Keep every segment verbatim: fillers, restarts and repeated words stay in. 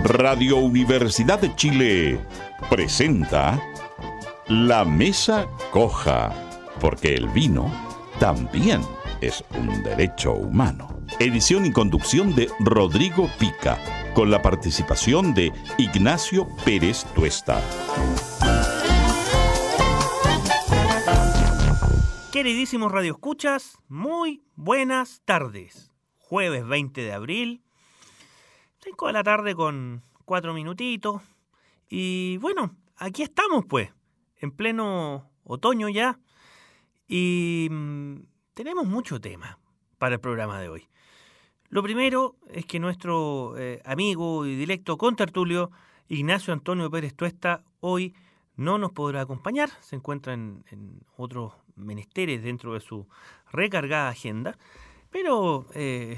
Radio Universidad de Chile presenta La Mesa Coja, porque el vino también es un derecho humano. Edición y conducción de Rodrigo Pica, con la participación de Ignacio Pérez Tuesta. Queridísimos radioescuchas, muy buenas tardes. Jueves veinte de abril, cinco de la tarde con cuatro minutitos. Y bueno, aquí estamos pues, en pleno otoño ya. Y mmm, tenemos mucho tema para el programa de hoy. Lo primero es que nuestro eh, amigo y directo contertulio, Ignacio Antonio Pérez Tuesta, hoy no nos podrá acompañar. Se encuentra en, en otros menesteres dentro de su recargada agenda, pero eh,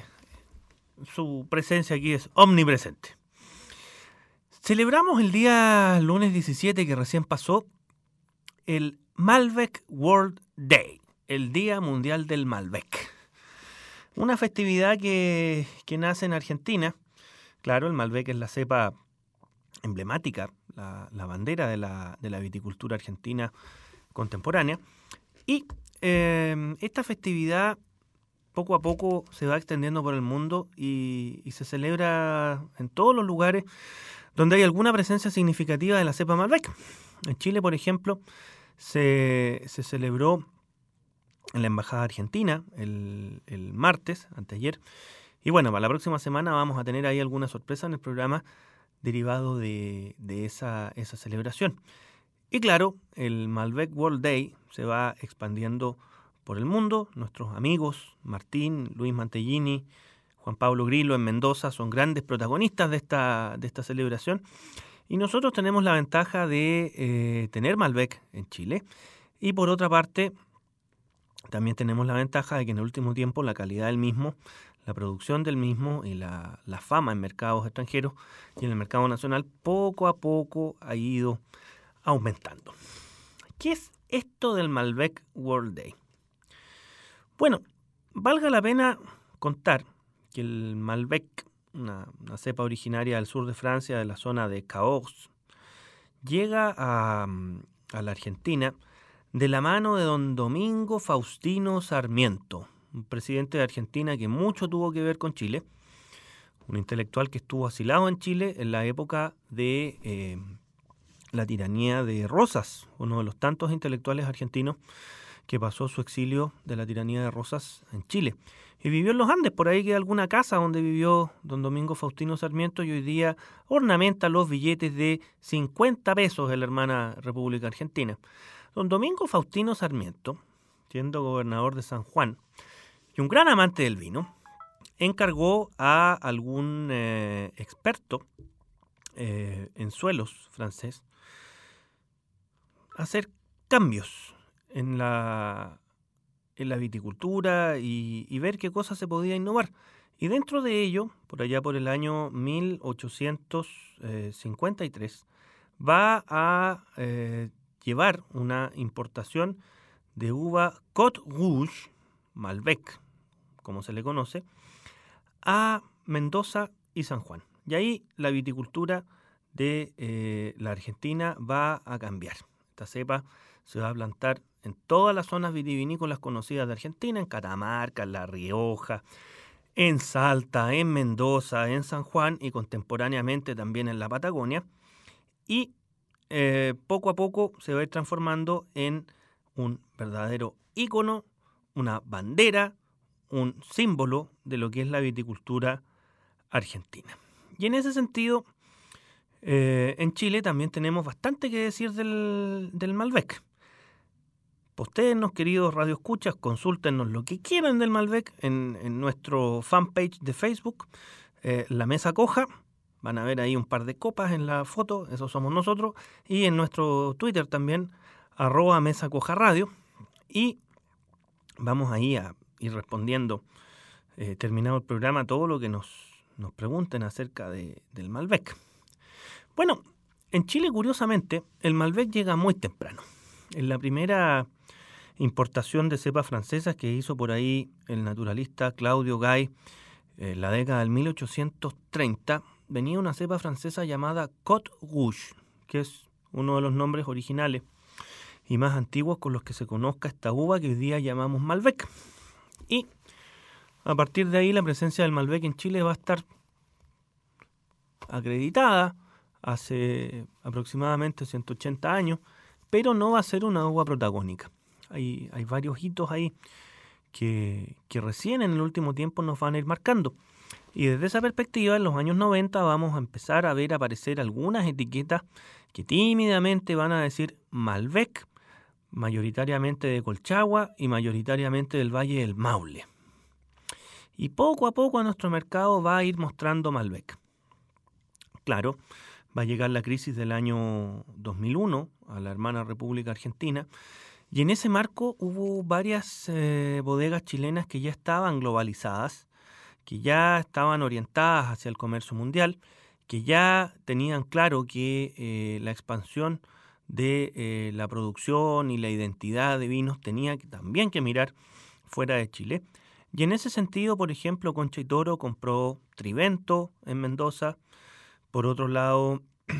su presencia aquí es omnipresente. Celebramos el día lunes diecisiete que recién pasó el Malbec World Day, el Día Mundial del Malbec. Una festividad que, que nace en Argentina. Claro, el Malbec es la cepa emblemática, la, la bandera de la, de la viticultura argentina contemporánea. Y eh, esta festividad poco a poco se va extendiendo por el mundo y, y se celebra en todos los lugares donde hay alguna presencia significativa de la cepa Malbec. En Chile, por ejemplo, se, se celebró en la Embajada Argentina el, el martes, anteayer. Y bueno, para la próxima semana vamos a tener ahí alguna sorpresa en el programa derivado de, de esa, esa celebración. Y claro, el Malbec World Day se va expandiendo por el mundo. Nuestros amigos Martín, Luis Mantellini, Juan Pablo Grillo en Mendoza son grandes protagonistas de esta, de esta celebración. Y nosotros tenemos la ventaja de eh, tener Malbec en Chile. Y por otra parte, también tenemos la ventaja de que en el último tiempo la calidad del mismo, la producción del mismo y la, la fama en mercados extranjeros y en el mercado nacional poco a poco ha ido aumentando. ¿Qué es esto del Malbec World Day? Bueno, valga la pena contar que el Malbec, una, una cepa originaria del sur de Francia, de la zona de Cahors, llega a, a la Argentina de la mano de don Domingo Faustino Sarmiento, un presidente de Argentina que mucho tuvo que ver con Chile, un intelectual que estuvo asilado en Chile en la época de eh, la tiranía de Rosas, uno de los tantos intelectuales argentinos que pasó su exilio de la tiranía de Rosas en Chile. Y vivió en los Andes, por ahí queda alguna casa donde vivió don Domingo Faustino Sarmiento y hoy día ornamenta los billetes de cincuenta pesos de la hermana República Argentina. Don Domingo Faustino Sarmiento, siendo gobernador de San Juan y un gran amante del vino, encargó a algún eh, experto eh, en suelos francés hacer cambios en la, en la viticultura y, y ver qué cosas se podía innovar. Y dentro de ello, por allá por el año mil ochocientos cincuenta y tres, va a eh, llevar una importación de uva Côte Rouge, Malbec, como se le conoce, a Mendoza y San Juan. Y ahí la viticultura de eh, la Argentina va a cambiar. Esta cepa se va a plantar en todas las zonas vitivinícolas conocidas de Argentina, en Catamarca, en La Rioja, en Salta, en Mendoza, en San Juan y contemporáneamente también en la Patagonia. Y eh, poco a poco se va a ir transformando en un verdadero ícono, una bandera, un símbolo de lo que es la viticultura argentina. Y en ese sentido, eh, en Chile también tenemos bastante que decir del, del Malbec. Postéennos, queridos radioescuchas, consúltenos lo que quieran del Malbec en, en nuestro fanpage de Facebook, eh, La Mesa Coja. Van a ver ahí un par de copas en la foto, eso somos nosotros. Y en nuestro Twitter también, arroba Mesa Coja Radio. Y vamos ahí a ir respondiendo, eh, terminado el programa, todo lo que nos, nos pregunten acerca de, del Malbec. Bueno, en Chile, curiosamente, el Malbec llega muy temprano. En la primera importación de cepas francesas que hizo por ahí el naturalista Claudio Gay en la década del mil ochocientos treinta, venía una cepa francesa llamada Côte Rouge, que es uno de los nombres originales y más antiguos con los que se conozca esta uva que hoy día llamamos Malbec. Y a partir de ahí la presencia del Malbec en Chile va a estar acreditada hace aproximadamente ciento ochenta años, pero no va a ser una uva protagónica. Hay, hay varios hitos ahí que, que recién en el último tiempo nos van a ir marcando. Y desde esa perspectiva, en los años noventa vamos a empezar a ver aparecer algunas etiquetas que tímidamente van a decir Malbec, mayoritariamente de Colchagua y mayoritariamente del Valle del Maule. Y poco a poco a nuestro mercado va a ir mostrando Malbec. Claro, va a llegar la crisis del año dos mil uno a la hermana República Argentina, y en ese marco hubo varias eh, bodegas chilenas que ya estaban globalizadas, que ya estaban orientadas hacia el comercio mundial, que ya tenían claro que eh, la expansión de eh, la producción y la identidad de vinos tenía que, también que mirar fuera de Chile. Y en ese sentido, por ejemplo, Concha y Toro compró Trivento en Mendoza. Por otro lado,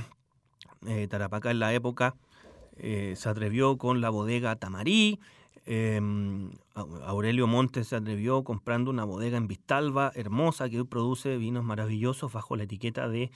eh, Tarapacá en la época eh, se atrevió con la bodega Tamarí. Eh, Aurelio Montes se atrevió comprando una bodega en Vistalba, hermosa, que hoy produce vinos maravillosos bajo la etiqueta de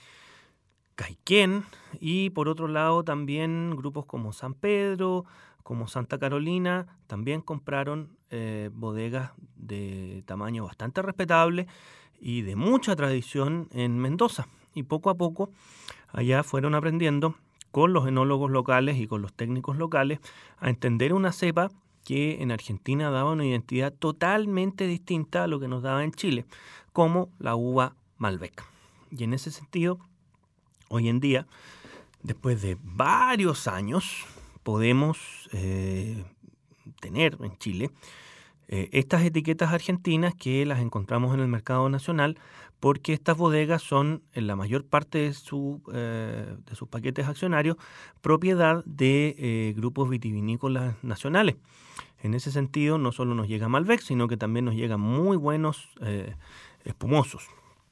Caiquén. Y por otro lado también grupos como San Pedro, como Santa Carolina, también compraron eh, bodegas de tamaño bastante respetable y de mucha tradición en Mendoza. Y poco a poco allá fueron aprendiendo con los enólogos locales y con los técnicos locales a entender una cepa que en Argentina daba una identidad totalmente distinta a lo que nos daba en Chile, como la uva Malbec. Y en ese sentido, hoy en día, después de varios años, podemos eh, tener en Chile eh, estas etiquetas argentinas que las encontramos en el mercado nacional, porque estas bodegas son, en la mayor parte de, su, eh, de sus paquetes accionarios, propiedad de eh, grupos vitivinícolas nacionales. En ese sentido, no solo nos llega Malbec, sino que también nos llegan muy buenos eh, espumosos.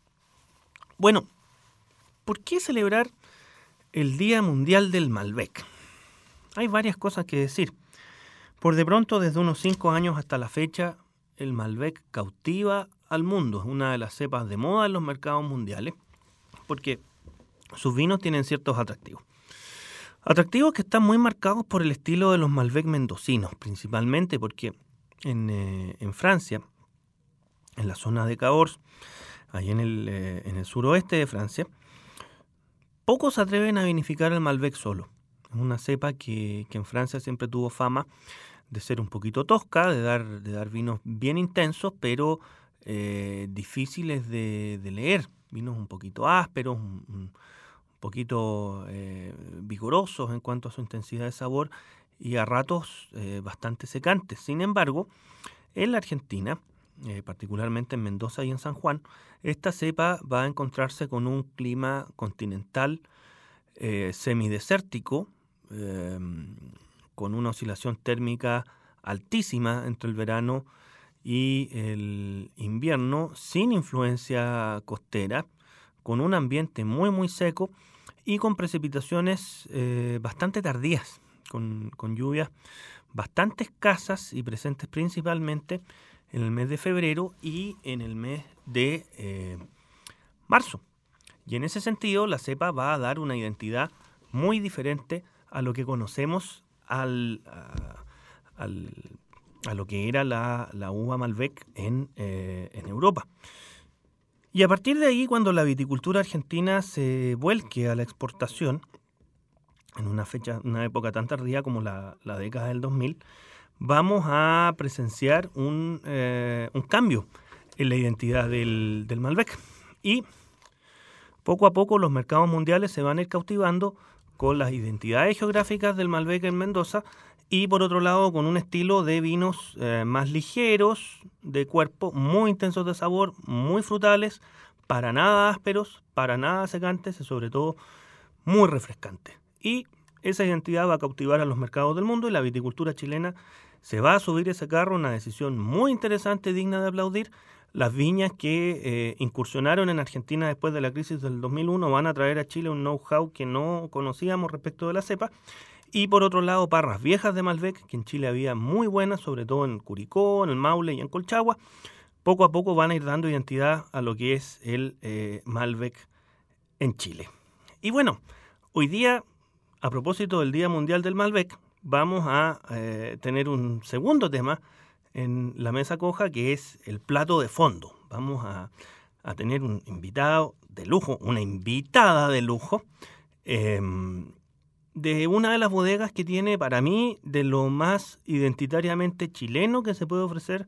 Bueno, ¿por qué celebrar el Día Mundial del Malbec? Hay varias cosas que decir. Por de pronto, desde unos cinco años hasta la fecha, el Malbec cautiva al mundo. Es una de las cepas de moda en los mercados mundiales porque sus vinos tienen ciertos atractivos. Atractivos que están muy marcados por el estilo de los Malbec mendocinos, principalmente porque en, eh, en Francia, en la zona de Cahors, ahí en el, eh, en el suroeste de Francia, pocos se atreven a vinificar el Malbec solo. Es una cepa que, que en Francia siempre tuvo fama de ser un poquito tosca, de dar, de dar vinos bien intensos, pero eh, difíciles de, de leer. Vinos un poquito ásperos, un, un poquito eh, vigorosos en cuanto a su intensidad de sabor y a ratos eh, bastante secantes. Sin embargo, en la Argentina, eh, particularmente en Mendoza y en San Juan, esta cepa va a encontrarse con un clima continental eh, semidesértico, eh, con una oscilación térmica altísima entre el verano y el invierno, sin influencia costera, con un ambiente muy muy seco y con precipitaciones eh, bastante tardías, con, con lluvias bastante escasas y presentes principalmente en el mes de febrero y en el mes de eh, marzo. Y en ese sentido la cepa va a dar una identidad muy diferente a lo que conocemos al, a, al, a lo que era la, la uva Malbec en, eh, en Europa. Y a partir de ahí, cuando la viticultura argentina se vuelque a la exportación, en una fecha, una época tan tardía como la, la década del dos mil, vamos a presenciar un, eh, un cambio en la identidad del, del Malbec. Y poco a poco los mercados mundiales se van a ir cautivando con las identidades geográficas del Malbec en Mendoza y por otro lado con un estilo de vinos eh, más ligeros de cuerpo, muy intensos de sabor, muy frutales, para nada ásperos, para nada secantes y sobre todo muy refrescantes. Y esa identidad va a cautivar a los mercados del mundo y la viticultura chilena se va a subir ese carro, una decisión muy interesante, digna de aplaudir, las viñas que eh, incursionaron en Argentina después de la crisis del dos mil uno van a traer a Chile un know-how que no conocíamos respecto de la cepa. Y por otro lado, parras viejas de Malbec, que en Chile había muy buenas, sobre todo en Curicó, en el Maule y en Colchagua. Poco a poco van a ir dando identidad a lo que es el eh, Malbec en Chile. Y bueno, hoy día, a propósito del Día Mundial del Malbec, vamos a eh, tener un segundo tema en la mesa coja, que es el plato de fondo. Vamos a, a tener un invitado de lujo, una invitada de lujo, eh, de una de las bodegas que tiene, para mí, de lo más identitariamente chileno que se puede ofrecer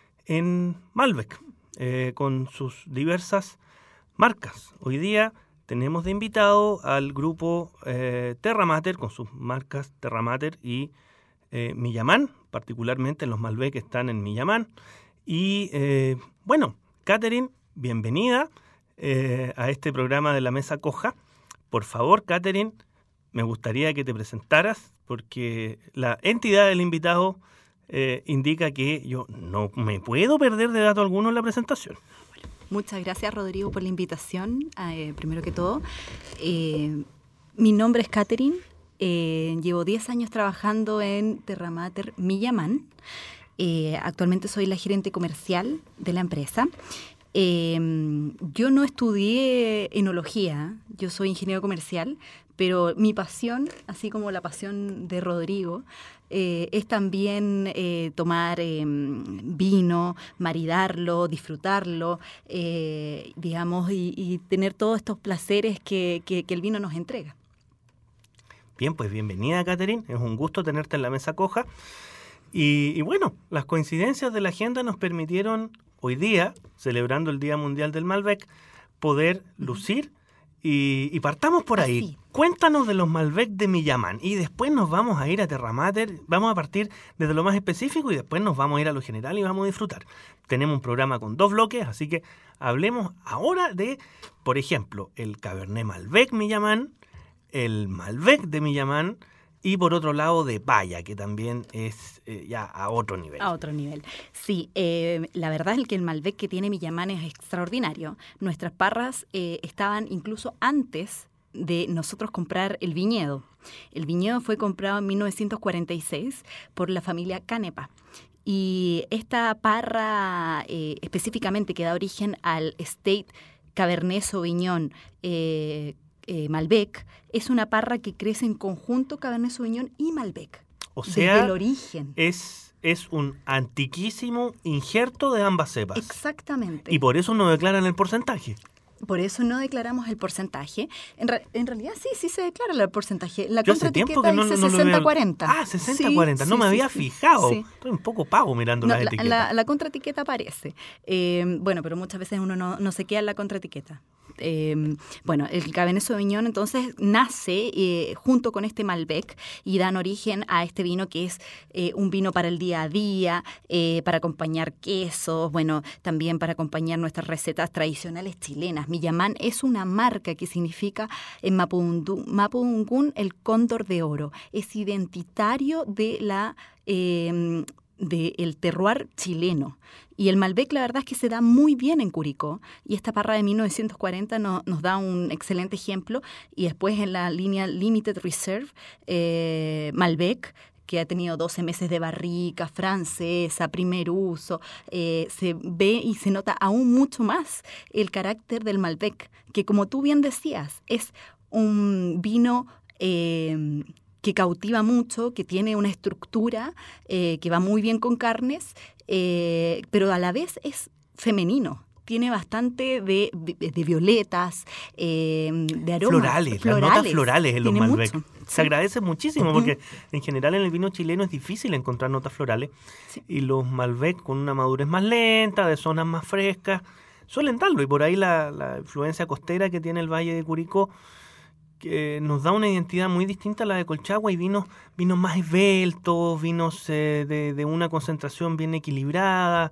en Malbec, eh, con sus diversas marcas. Hoy día tenemos de invitado al grupo eh, Terra Mater, con sus marcas Terra Mater y eh, Millamán, particularmente los Malbec que están en Millamán. Y eh, bueno, Catherine, bienvenida eh, a este programa de La Mesa Coja. Por favor, Catherine, me gustaría que te presentaras, porque la entidad del invitado eh, indica que yo no me puedo perder de dato alguno en la presentación. Muchas gracias, Rodrigo, por la invitación, eh, primero que todo. Eh, mi nombre es Catherine, eh, llevo diez años trabajando en Terra Mater Millamán. Eh, actualmente soy la gerente comercial de la empresa. Eh, yo no estudié enología, yo soy ingeniero comercial, pero mi pasión, así como la pasión de Rodrigo, eh, es también eh, tomar eh, vino, maridarlo, disfrutarlo, eh, digamos, y, y tener todos estos placeres que, que, que el vino nos entrega. Bien, pues bienvenida, Catherine. Es un gusto tenerte en la mesa coja. Y, y bueno, las coincidencias de la agenda nos permitieron hoy día, celebrando el Día Mundial del Malbec, poder lucir. Y, y partamos por ahí. Así. Cuéntanos de los Malbec de Millamán y después nos vamos a ir a Terra Mater. Vamos a partir desde lo más específico y después nos vamos a ir a lo general y vamos a disfrutar. Tenemos un programa con dos bloques, así que hablemos ahora de, por ejemplo, el Cabernet Malbec Millamán, el Malbec de Millamán y por otro lado de Paya, que también es eh, ya a otro nivel. A otro nivel. Sí, eh, la verdad es que el Malbec que tiene Millamán es extraordinario. Nuestras parras eh, estaban incluso antes de nosotros comprar el viñedo. El viñedo fue comprado en mil novecientos cuarenta y seis por la familia Canepa. Y esta parra eh, específicamente que da origen al Estate Cabernet Sauvignon eh, Eh, Malbec, es una parra que crece en conjunto Cabernet Sauvignon y Malbec. O sea, desde el origen. Es, es un antiquísimo injerto de ambas cepas. Exactamente. Y por eso no declaran el porcentaje. Por eso no declaramos el porcentaje. En, re, en realidad sí, sí se declara el porcentaje. La Yo hace tiempo que no, dice no sesenta lo cuarenta. Ah, sesenta cuarenta. Sí, no sí, me sí, había sí, fijado. Sí. Estoy un poco pavo mirando no, las la, etiquetas. La, la contraetiqueta aparece. Eh, bueno, pero muchas veces uno no, no se queda en la contraetiqueta. Eh, bueno, el Cabernet Sauvignon entonces nace eh, junto con este Malbec y dan origen a este vino que es eh, un vino para el día a día, eh, para acompañar quesos, bueno, también para acompañar nuestras recetas tradicionales chilenas. Millamán es una marca que significa en Mapudungún el cóndor de oro. Es identitario de la... Eh, del terroir chileno. Y el Malbec, la verdad es que se da muy bien en Curicó, y esta parra de mil novecientos cuarenta no, nos da un excelente ejemplo, y después en la línea Limited Reserve, eh, Malbec, que ha tenido doce meses de barrica, francesa, primer uso, eh, se ve y se nota aún mucho más el carácter del Malbec, que como tú bien decías, es un vino... Eh, que cautiva mucho, que tiene una estructura eh, que va muy bien con carnes, eh, pero a la vez es femenino. Tiene bastante de, de, de violetas, eh, de aromas. Florales, florales, las notas florales en los tiene Malbec. Mucho. Se Sí. agradece muchísimo Uh-huh. porque en general en el vino chileno es difícil encontrar notas florales. Sí. Y los Malbec con una madurez más lenta, de zonas más frescas, suelen darlo. Y por ahí la, la influencia costera que tiene el Valle de Curicó, que nos da una identidad muy distinta a la de Colchagua, y vinos, vinos más esbeltos, vinos eh, de, de una concentración bien equilibrada,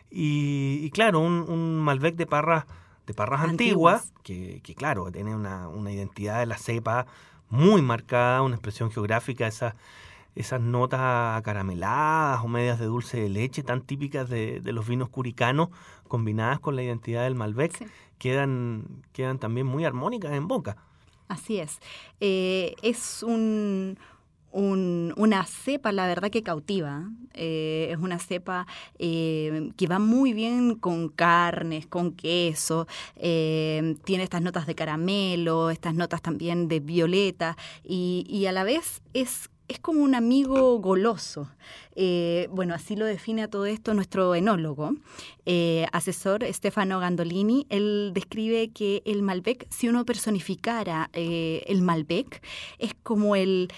y, y claro, un, un Malbec de parras de parras antiguas, antiguas que, que claro, tiene una, una identidad de la cepa muy marcada, una expresión geográfica, esa, esas notas acarameladas o medias de dulce de leche tan típicas de, de los vinos curicanos, combinadas con la identidad del Malbec, sí. quedan, quedan también muy armónicas en boca. Así es. Eh, es un... Un, una cepa, la verdad, que cautiva. Eh, es una cepa eh, que va muy bien con carnes, con queso. Eh, tiene estas notas de caramelo, estas notas también de violeta. Y, y a la vez es, es como un amigo goloso. Eh, bueno, así lo define a todo esto nuestro enólogo, eh, asesor Stefano Gandolini. Él describe que el Malbec, si uno personificara eh, el Malbec, es como el...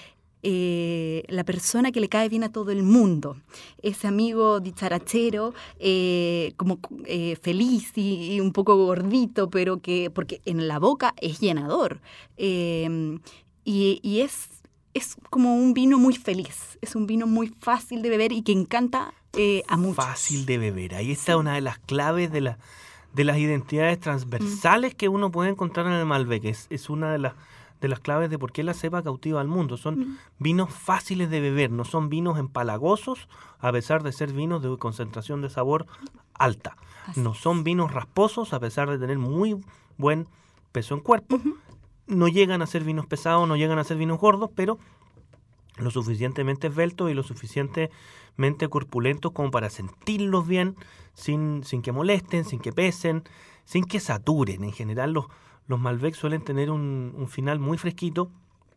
Eh, la persona que le cae bien a todo el mundo, ese amigo dicharachero, eh, como eh, feliz y, y un poco gordito, pero que, porque en la boca es llenador, eh, y, y es, es como un vino muy feliz, es un vino muy fácil de beber y que encanta eh, a muchos. Fácil de beber, ahí está sí. una de las claves de, la, de las identidades transversales mm. que uno puede encontrar en el Malbec, es, es una de las de las claves de por qué la cepa cautiva al mundo. Son mm. vinos fáciles de beber, no son vinos empalagosos, a pesar de ser vinos de concentración de sabor alta. Así no son vinos rasposos, a pesar de tener muy buen peso en cuerpo. Uh-huh. No llegan a ser vinos pesados, no llegan a ser vinos gordos, pero lo suficientemente esbeltos y lo suficientemente corpulentos como para sentirlos bien, sin, sin que molesten, sin que pesen, sin que saturen. En general, los Los Malbec suelen tener un, un final muy fresquito,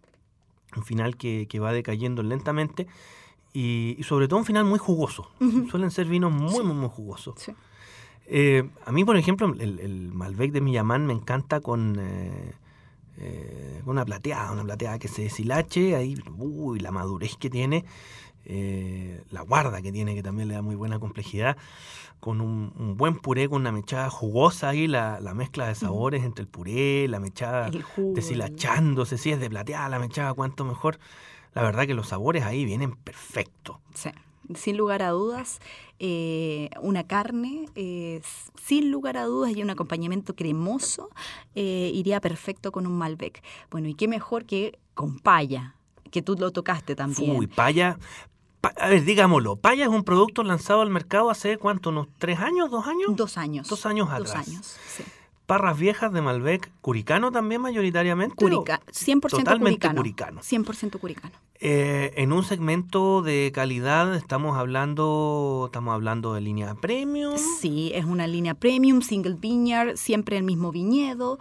un final que, que va decayendo lentamente y, y sobre todo un final muy jugoso. Uh-huh. Suelen ser vinos muy, sí. muy, muy jugosos. Sí. Eh, a mí, por ejemplo, el, el Malbec de Millamán me encanta con eh, eh, una plateada, una plateada que se deshilache, ahí, uy, la madurez que tiene, eh, la guarda que tiene, que también le da muy buena complejidad, con un, un buen puré, con una mechada jugosa ahí, la, la mezcla de sabores mm. entre el puré, la mechada deshilachándose, si es de plateada la mechada, cuánto mejor. La verdad que los sabores ahí vienen perfectos. Sí, sin lugar a dudas, eh, una carne, eh, sin lugar a dudas, y un acompañamiento cremoso, eh, iría perfecto con un Malbec. Bueno, y qué mejor que con paya, que tú lo tocaste también. Uy, paya... A ver, digámoslo, Paya es un producto lanzado al mercado hace, ¿cuánto? ¿Unos tres años? ¿Dos años? Dos años. Dos años atrás. Dos años, sí. Parras viejas de Malbec, curicano también mayoritariamente. Curica, cien por ciento totalmente curicano. curicano. cien por ciento curicano. Eh, en un segmento de calidad estamos hablando estamos hablando de línea premium. Sí, es una línea premium, single vineyard, siempre el mismo viñedo,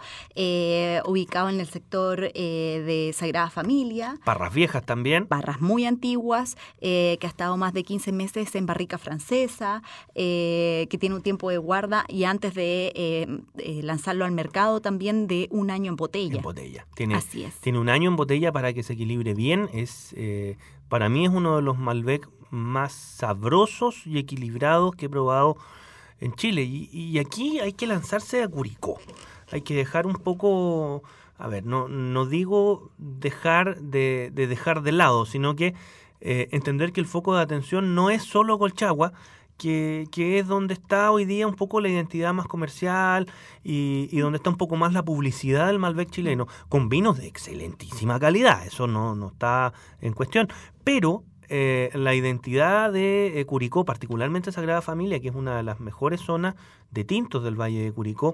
eh, ubicado en el sector eh, de Sagrada Familia. Parras viejas también. Parras muy antiguas, eh, que ha estado más de quince meses en barrica francesa, eh, que tiene un tiempo de guarda y antes de eh, eh, lanzarlo al mercado también de un año en botella. En botella. Tiene, Así es. Tiene un año en botella para que se equilibre bien. Es Eh, para mí es uno de los Malbec más sabrosos y equilibrados que he probado en Chile. Y, y aquí hay que lanzarse a Curicó. Hay que dejar un poco, a ver, no, no digo dejar de, de dejar de lado, sino que eh, entender que el foco de atención no es solo Colchagua, Que, que es donde está hoy día un poco la identidad más comercial y, y donde está un poco más la publicidad del Malbec chileno, con vinos de excelentísima calidad, eso no, no está en cuestión, pero eh, la identidad de eh, Curicó, particularmente Sagrada Familia, que es una de las mejores zonas de tintos del Valle de Curicó,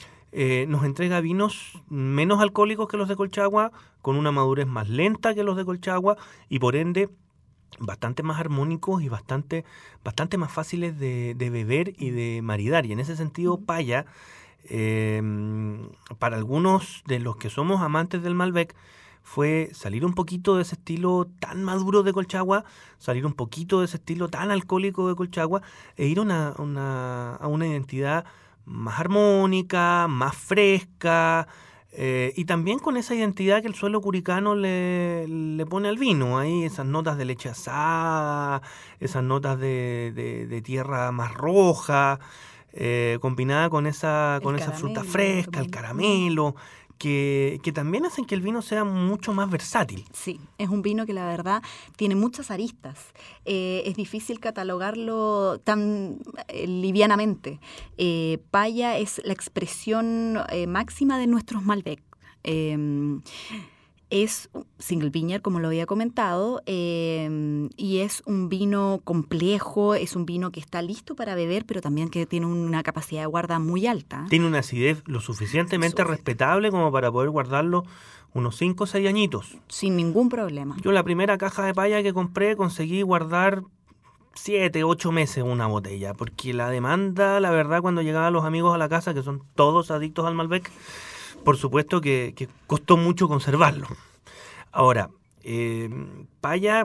eh, nos entrega vinos menos alcohólicos que los de Colchagua, con una madurez más lenta que los de Colchagua y por ende bastante más armónicos y bastante, bastante más fáciles de, de beber y de maridar. Y en ese sentido, Paya, eh, para algunos de los que somos amantes del Malbec, fue salir un poquito de ese estilo tan maduro de Colchagua, salir un poquito de ese estilo tan alcohólico de Colchagua e ir a una, una, a una identidad más armónica, más fresca, Eh, y también con esa identidad que el suelo curicano le, le pone al vino, ahí esas notas de leche asada, esas notas de, de, de tierra más roja, eh, combinada con esa, con esa fruta fresca, el caramelo, que, que también hacen que el vino sea mucho más versátil. Sí, es un vino que la verdad tiene muchas aristas. Eh, es difícil catalogarlo tan eh, livianamente. Eh, Paya es la expresión eh, máxima de nuestros Malbec. Eh, Es single vineyard, como lo había comentado, eh, y es un vino complejo, es un vino que está listo para beber, pero también que tiene una capacidad de guarda muy alta. Tiene una acidez lo suficientemente Suficiente. respetable como para poder guardarlo unos cinco o seis añitos. Sin ningún problema. Yo la primera caja de paya que compré conseguí guardar siete, ocho meses una botella, porque la demanda, la verdad, cuando llegaban los amigos a la casa, que son todos adictos al Malbec, por supuesto que, que costó mucho conservarlo. Ahora, eh, Paya,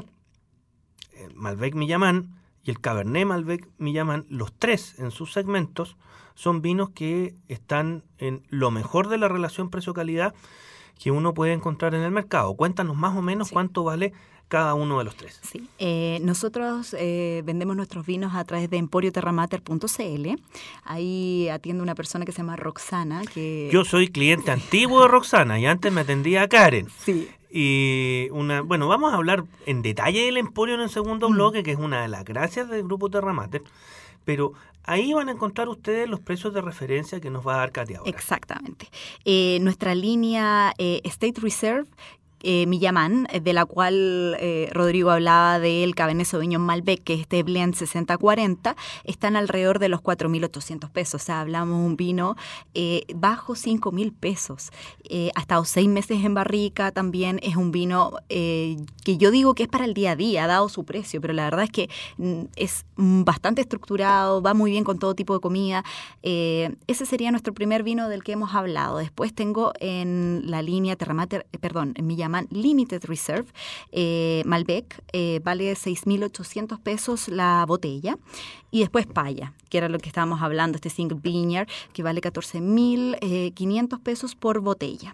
eh, Malbec Millamán y el Cabernet Malbec Millamán, los tres en sus segmentos, son vinos que están en lo mejor de la relación precio-calidad que uno puede encontrar en el mercado. Cuéntanos más o menos Sí. cuánto vale cada uno de los tres. Sí, eh, nosotros eh, vendemos nuestros vinos a través de emporio terramater punto c l. Ahí atiende una persona que se llama Roxana. Que... Yo soy cliente antiguo de Roxana y antes me atendía a Karen. Sí. Y una, bueno, vamos a hablar en detalle del Emporio en el segundo Mm. bloque, que es una de las gracias del Grupo Terramater, pero ahí van a encontrar ustedes los precios de referencia que nos va a dar Katy ahora. Exactamente. Eh, nuestra línea eh, State Reserve, eh, Millamán, de la cual eh, Rodrigo hablaba del Cabernet Sauvignon Malbec, que es este blend sesenta cuarenta, están alrededor de los cuatro mil ochocientos pesos. O sea, hablamos de un vino eh, bajo cinco mil pesos. Eh, ha estado seis meses en barrica también. Es un vino eh, que yo digo que es para el día a día, dado su precio, pero la verdad es que mm, es mm, bastante estructurado, va muy bien con todo tipo de comida. Eh, ese sería nuestro primer vino del que hemos hablado. Después tengo en la línea Terramater, eh, perdón, en Millamán Limited Reserve, eh, Malbec, eh, vale seis mil ochocientos pesos la botella. Y después Paya, que era lo que estábamos hablando, este single vineyard, que vale catorce mil quinientos pesos por botella.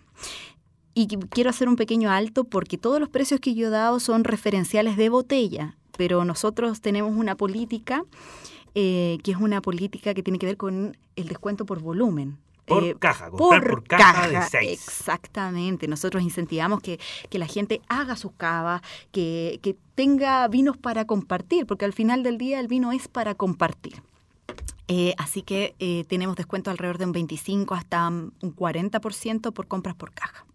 Y quiero hacer un pequeño alto porque todos los precios que yo he dado son referenciales de botella, pero nosotros tenemos una política eh, que es una política que tiene que ver con el descuento por volumen. Por Eh, caja, comprar por, por caja, caja de seis. Exactamente. Nosotros incentivamos que, que la gente haga sus cavas, que, que tenga vinos para compartir, porque al final del día el vino es para compartir. Eh, así que eh, tenemos descuento alrededor de un veinticinco hasta un cuarenta por ciento por compras por caja,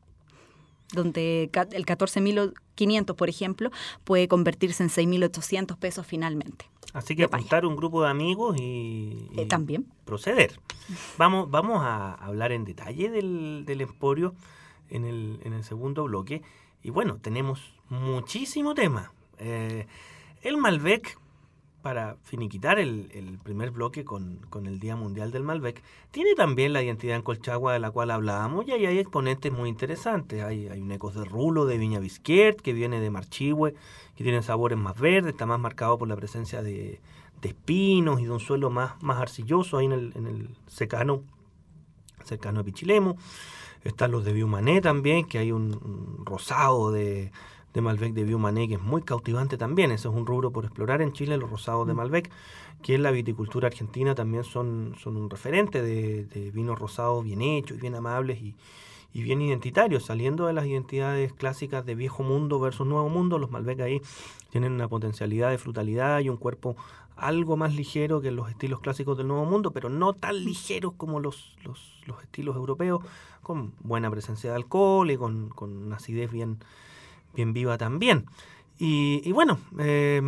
donde el catorce mil quinientos, por ejemplo, puede convertirse en seis mil ochocientos pesos finalmente. Así que apuntar un grupo de amigos y, y eh, también proceder. Vamos, vamos a hablar en detalle del, del Emporio en el, en el segundo bloque. Y bueno, tenemos muchísimo tema. Eh, el Malbec, para finiquitar el, el primer bloque con, con el Día Mundial del Malbec, tiene también la identidad en Colchagua de la cual hablábamos, y ahí hay exponentes muy interesantes. Hay, hay un Ecos de Rulo de Viña Bisquiert, que viene de Marchihue, que tiene sabores más verdes, está más marcado por la presencia de, de espinos y de un suelo más, más arcilloso ahí en el, en el secano, cercano a Pichilemu. Están los de Viumané también, que hay un, un rosado de... de Malbec de Viumané, que es muy cautivante también. Ese es un rubro por explorar en Chile, los rosados de Malbec, que en la viticultura argentina también son, son un referente de, de vinos rosados bien hechos y bien amables y, y bien identitarios, saliendo de las identidades clásicas de viejo mundo versus nuevo mundo. Los Malbec ahí tienen una potencialidad de frutalidad y un cuerpo algo más ligero que los estilos clásicos del nuevo mundo, pero no tan ligeros como los, los, los estilos europeos, con buena presencia de alcohol y con, con una acidez bien bien viva también. Y, y bueno, eh,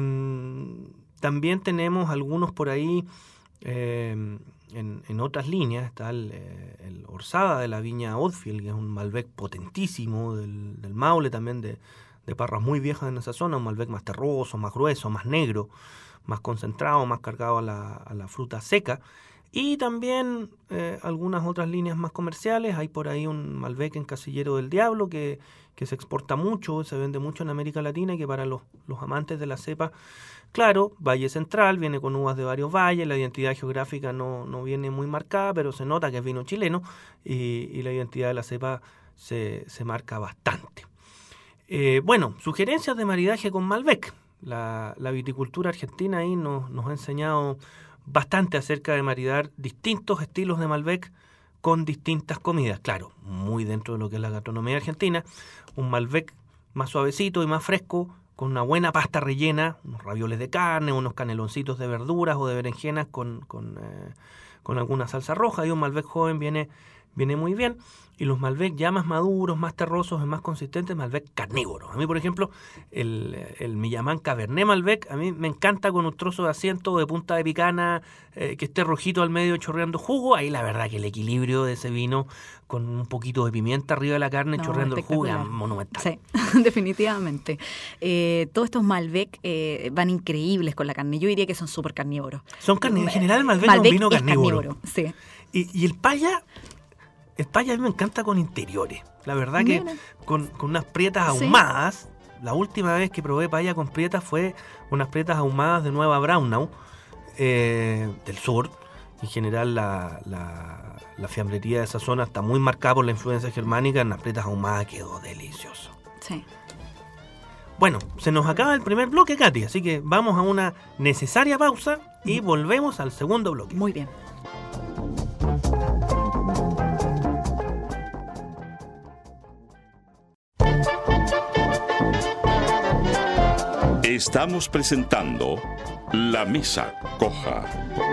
también tenemos algunos por ahí eh, en, en otras líneas. Está el, el Orsada de la viña Oldfield, que es un Malbec potentísimo del, del Maule, también de, de parras muy viejas en esa zona, un Malbec más terroso, más grueso, más negro, más concentrado, más cargado a la, a la fruta seca. Y también eh, algunas otras líneas más comerciales. Hay por ahí un Malbec en Casillero del Diablo que, que se exporta mucho, se vende mucho en América Latina y que para los, los amantes de la cepa, claro, Valle Central, viene con uvas de varios valles, la identidad geográfica no, no viene muy marcada, pero se nota que es vino chileno y, y la identidad de la cepa se, se marca bastante. Eh, bueno, sugerencias de maridaje con Malbec. La, la viticultura argentina ahí nos, nos ha enseñado bastante acerca de maridar distintos estilos de Malbec con distintas comidas. Claro, muy dentro de lo que es la gastronomía argentina. Un Malbec más suavecito y más fresco, con una buena pasta rellena, unos ravioles de carne, unos caneloncitos de verduras o de berenjenas con, con, eh, con alguna salsa roja. Y un Malbec joven viene viene muy bien. Y los Malbec ya más maduros, más terrosos, más consistentes, Malbec carnívoros. A mí, por ejemplo, el, el Millamán Cabernet Malbec, a mí me encanta con un trozo de asiento de punta de picana, eh, que esté rojito al medio chorreando jugo. Ahí la verdad que el equilibrio de ese vino con un poquito de pimienta arriba de la carne, no, chorreando el jugo, es monumental. Sí, definitivamente. Eh, todos estos Malbec eh, van increíbles con la carne. Yo diría que son súper carnívoros. Son carnívoros. En general el Malbec, Malbec es un vino es carnívoro. carnívoro, sí. Y, y el Paya... El Paya a mí me encanta con interiores. La verdad que con, con unas prietas ahumadas. ¿Sí? La última vez que probé Paya con prietas fue unas prietas ahumadas de Nueva Braunau, eh, del sur. En general la, la, la fiambrería de esa zona está muy marcada por la influencia germánica. En las prietas ahumadas quedó delicioso. Sí. Bueno, se nos acaba el primer bloque, Katy. Así que vamos a una necesaria pausa y volvemos al segundo bloque. Muy bien. Estamos presentando La Mesa Coja.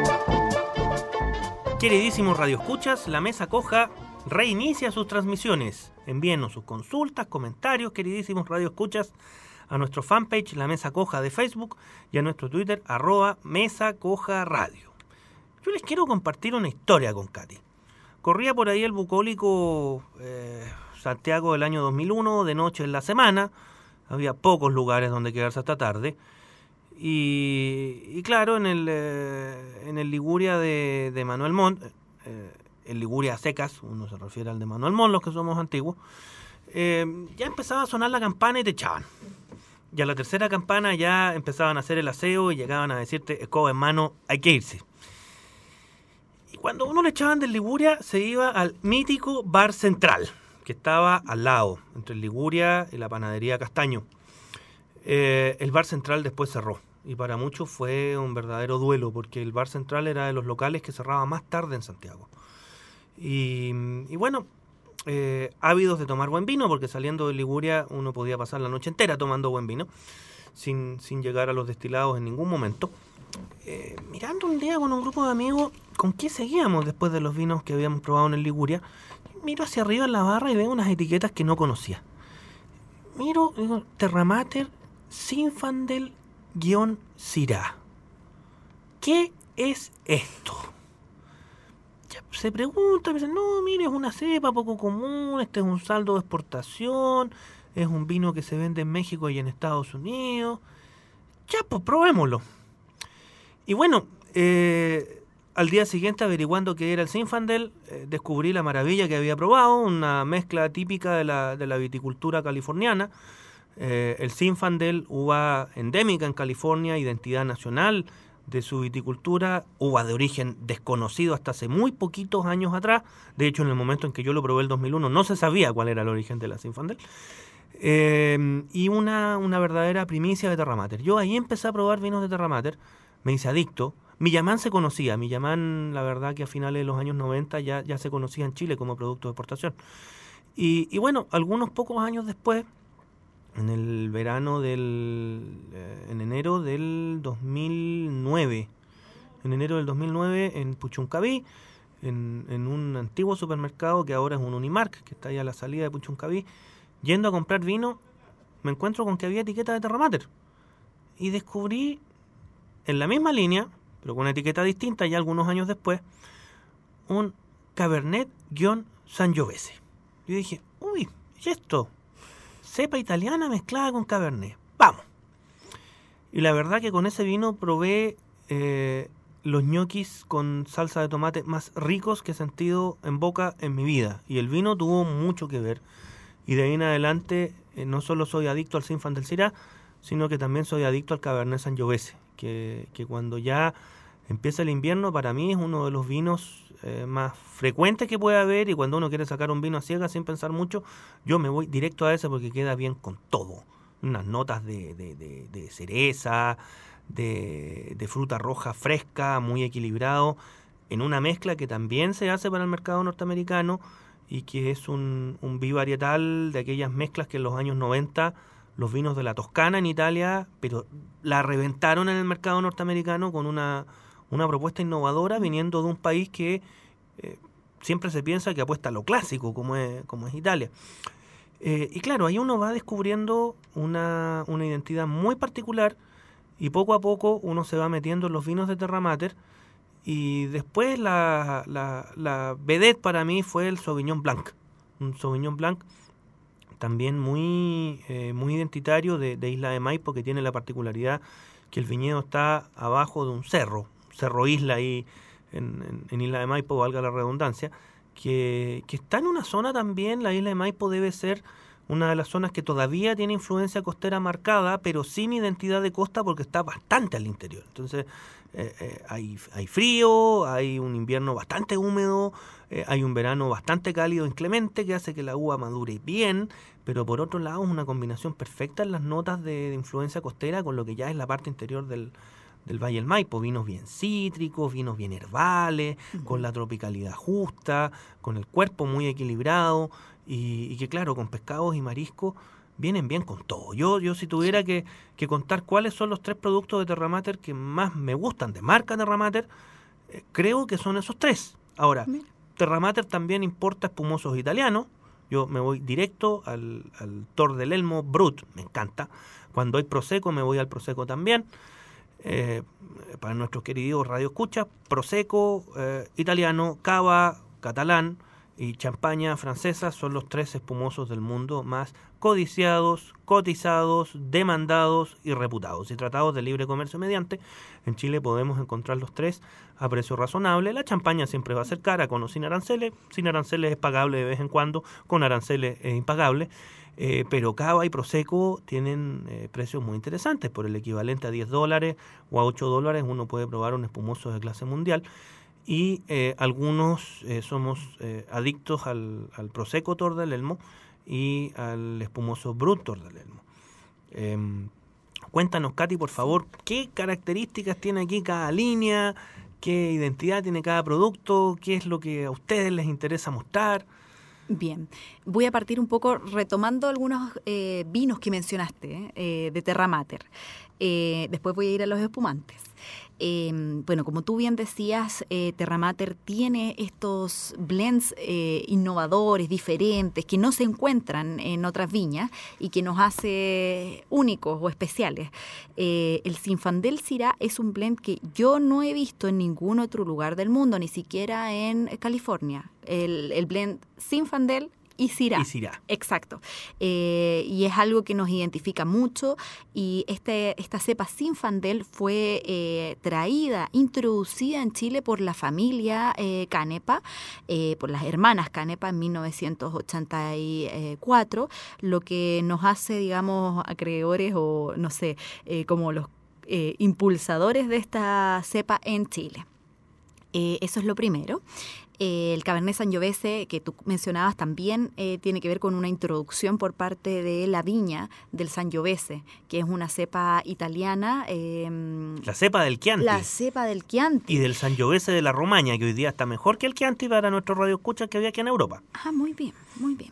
Queridísimos radioescuchas, La Mesa Coja reinicia sus transmisiones. Envíenos sus consultas, comentarios, queridísimos radioescuchas, a nuestro fanpage La Mesa Coja de Facebook y a nuestro Twitter, arroba Mesa Coja Radio. Yo les quiero compartir una historia con Katy. Corría por ahí el bucólico eh, Santiago del año dos mil uno, de noche en la semana. Había pocos lugares donde quedarse hasta tarde. Y, y claro, en el eh, en el Liguria de, de Manuel Montt, eh, el Liguria a secas, uno se refiere al de Manuel Montt, los que somos antiguos, eh, ya empezaba a sonar la campana y te echaban. Y a la tercera campana ya empezaban a hacer el aseo y llegaban a decirte, escoba en mano, hay que irse. Y cuando uno le echaban del Liguria, se iba al mítico Bar Central, que estaba al lado, entre el Liguria y la panadería Castaño. Eh, el Bar Central después cerró, y para muchos fue un verdadero duelo, porque el Bar Central era de los locales que cerraba más tarde en Santiago. Y, y bueno, eh, ávidos de tomar buen vino, porque saliendo de Liguria uno podía pasar la noche entera tomando buen vino, sin, sin llegar a los destilados en ningún momento. Eh, mirando un día con un grupo de amigos, ¿con qué seguíamos después de los vinos que habíamos probado en el Liguria? Miro hacia arriba en la barra y veo unas etiquetas que no conocía. Miro, digo, Terramater Zinfandel-Syrah. ¿Qué es esto? Ya, se pregunta, me dicen, no, mire, es una cepa poco común, este es un saldo de exportación, es un vino que se vende en México y en Estados Unidos. Ya, pues probémoslo. Y bueno, eh... al día siguiente, averiguando qué era el Zinfandel, eh, descubrí la maravilla que había probado, una mezcla típica de la, de la viticultura californiana. Eh, el Zinfandel, uva endémica en California, identidad nacional de su viticultura, uva de origen desconocido hasta hace muy poquitos años atrás. De hecho, en el momento en que yo lo probé el dos mil uno, no se sabía cuál era el origen de la Zinfandel. Eh, y una, una verdadera primicia de Terramater. Yo ahí empecé a probar vinos de Terramater, me hice adicto. Millamán se conocía, Millamán la verdad que a finales de los años noventa ya, ya se conocía en Chile como producto de exportación. Y, y bueno, algunos pocos años después, en el verano del, eh, en enero del dos mil nueve, en enero del dos mil nueve en Puchuncaví, en, en un antiguo supermercado que ahora es un Unimark, que está ahí a la salida de Puchuncaví, yendo a comprar vino, me encuentro con que había etiqueta de Terramater. Y descubrí en la misma línea, pero con una etiqueta distinta, ya algunos años después, un Cabernet-Sangiovese. Yo dije, uy, ¿y esto? Cepa italiana mezclada con Cabernet. ¡Vamos! Y la verdad que con ese vino probé eh, los ñoquis con salsa de tomate más ricos que he sentido en boca en mi vida. Y el vino tuvo mucho que ver. Y de ahí en adelante, eh, no solo soy adicto al Zinfandel-Syrah, sino que también soy adicto al Cabernet Sangiovese, que, que cuando ya empieza el invierno, para mí es uno de los vinos eh, más frecuentes que puede haber, y cuando uno quiere sacar un vino a ciegas sin pensar mucho, yo me voy directo a ese porque queda bien con todo. Unas notas de, de, de, de cereza, de, de fruta roja fresca, muy equilibrado, en una mezcla que también se hace para el mercado norteamericano y que es un, un bivarietal de aquellas mezclas que en los años noventa los vinos de la Toscana en Italia, pero la reventaron en el mercado norteamericano con una, una propuesta innovadora viniendo de un país que eh, siempre se piensa que apuesta a lo clásico, como es, como es Italia. Eh, y claro, ahí uno va descubriendo una, una identidad muy particular y poco a poco uno se va metiendo en los vinos de Terra Mater. Y después la, la, la vedette para mí fue el Sauvignon Blanc. Un Sauvignon Blanc también muy, eh, muy identitario de, de Isla de Maipo, que tiene la particularidad que el viñedo está abajo de un cerro, cerro isla ahí en, en, en Isla de Maipo, valga la redundancia, que, que está en una zona también. La Isla de Maipo debe ser una de las zonas que todavía tiene influencia costera marcada, pero sin identidad de costa porque está bastante al interior. Entonces eh, eh, hay, hay frío, hay un invierno bastante húmedo, eh, hay un verano bastante cálido e inclemente que hace que la uva madure bien, pero por otro lado es una combinación perfecta en las notas de, de influencia costera con lo que ya es la parte interior del, del Valle del Maipo. Vinos bien cítricos, vinos bien herbales, uh-huh. con la tropicalidad justa, con el cuerpo muy equilibrado y, y que claro, con pescados y mariscos vienen bien con todo. Yo, yo si tuviera que, que contar cuáles son los tres productos de Terra Mater que más me gustan de marca Terra Mater, eh, creo que son esos tres. Ahora, Mira. Terra Mater también importa espumosos italianos. Yo me voy directo al, al Tor del Elmo Brut, me encanta. Cuando hay Prosecco me voy al Prosecco también. Eh, para nuestros queridos radioescuchas, Prosecco, eh, italiano, Cava, catalán y champaña francesa son los tres espumosos del mundo más codiciados, cotizados, demandados y reputados y tratados de libre comercio mediante. En Chile podemos encontrar los tres a precio razonable. La champaña siempre va a ser cara, con o sin aranceles. Sin aranceles es pagable de vez en cuando, con aranceles es impagable. Eh, pero Cava y Prosecco tienen eh, precios muy interesantes. Por el equivalente a diez dólares o a ocho dólares uno puede probar un espumoso de clase mundial. Y eh, algunos eh, somos eh, adictos al, al Prosecco Tor del Elmo y al espumoso Brut Tor del Elmo. Eh, cuéntanos, Katy, por favor, ¿qué características tiene aquí cada línea? ¿Qué identidad tiene cada producto? ¿Qué es lo que a ustedes les interesa mostrar? Bien, voy a partir un poco retomando algunos eh, vinos que mencionaste eh, de Terra Mater. Eh, después voy a ir a los espumantes. Eh, bueno, como tú bien decías, eh, Terra Mater tiene estos blends eh, innovadores, diferentes, que no se encuentran en otras viñas y que nos hace únicos o especiales. Eh, el Zinfandel Syrah es un blend que yo no he visto en ningún otro lugar del mundo, ni siquiera en California. El, el blend Zinfandel y Syrah. Y Syrah. Exacto. Eh, y es algo que nos identifica mucho. Y este, esta cepa Zinfandel fue eh, traída, introducida en Chile por la familia eh, Canepa, eh, por las hermanas Canepa en mil novecientos ochenta y cuatro, lo que nos hace, digamos, acreedores o, no sé, eh, como los eh, impulsadores de esta cepa en Chile. Eh, eso es lo primero. Eh, el Cabernet Sangiovese, que tú mencionabas también, eh, tiene que ver con una introducción por parte de la viña del Sangiovese, que es una cepa italiana. Eh, la cepa del Chianti. La cepa del Chianti. Y del Sangiovese de la Romaña, que hoy día está mejor que el Chianti para nuestros radioescuchas que había aquí en Europa. Ah, muy bien, muy bien.